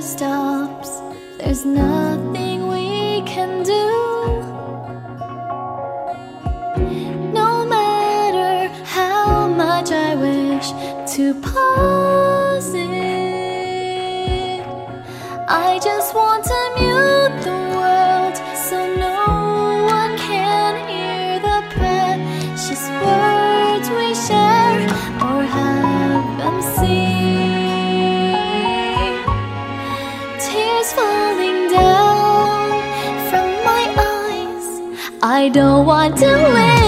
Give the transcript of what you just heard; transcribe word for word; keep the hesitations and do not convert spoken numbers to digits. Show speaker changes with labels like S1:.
S1: stops, there's nothing we can do. No matter how much I wish to pause it, I just want to mute the world so no one can hear the precious words we share or have them sing. Tears falling down from my eyes, I don't want to live.